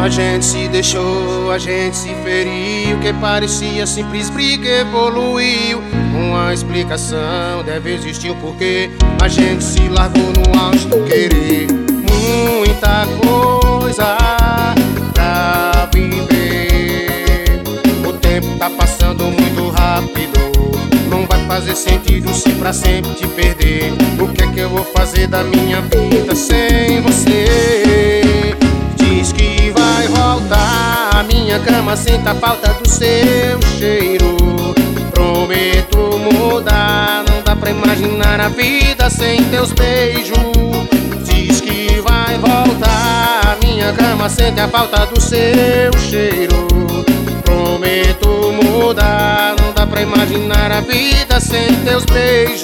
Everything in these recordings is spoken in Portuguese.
gente se deixou, a gente se feriu. Que parecia simples briga evoluiu. Uma explicação deve existir o porquê. A gente se largou no auge do querer. Muita coisa pra viver. O tempo tá passando muito rápido. Não vai fazer sentido se pra sempre te perder. O que é que eu vou fazer da minha vida sem você? Diz que vai voltar. A minha cama sente a falta do seu cheiro. Prometo mudar. Não dá pra imaginar a vida sem teus beijos. Diz que vai voltar. A minha cama sente a falta do seu cheiro. Prometo mudar. Não dá pra imaginar a vida sem teus beijos.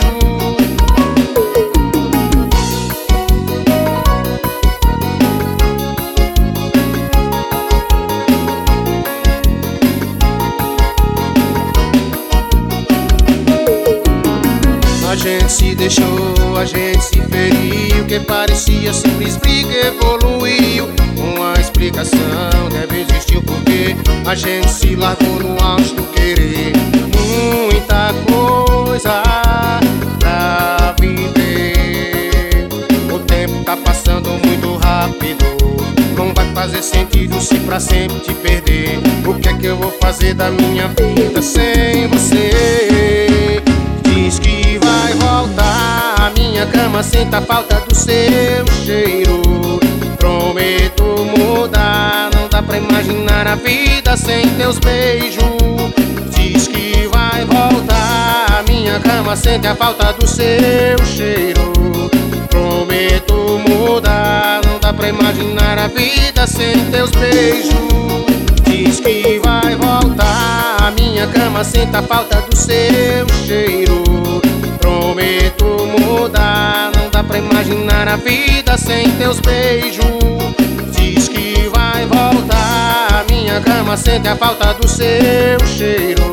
A gente se deixou, a gente se feriu. Que parecia simples briga evoluiu. Uma explicação deve existir o porquê. A gente se largou no auge do querer. Muita coisa pra viver. O tempo tá passando muito rápido. Não vai fazer sentido se pra sempre te perder. O que é que eu vou fazer da minha vida sem você? Diz que vai voltar. A minha cama sente a falta do seu cheiro. Prometo mudar. Não dá pra imaginar a vida sem teus beijos. Diz que vai voltar. A minha cama sente a falta do seu cheiro. Prometo mudar. Não dá pra imaginar a vida sem teus beijos. Diz que vai voltar. A minha cama sente a falta do seu cheiro. Prometo mudar. Não dá pra imaginar a vida sem teus beijos. Diz que vai voltar. A minha cama sente a falta do seu cheiro.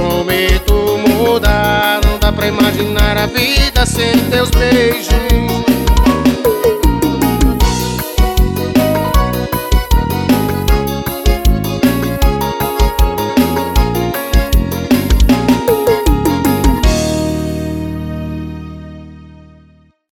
Prometo mudar. Não dá pra imaginar a vida sem teus beijos.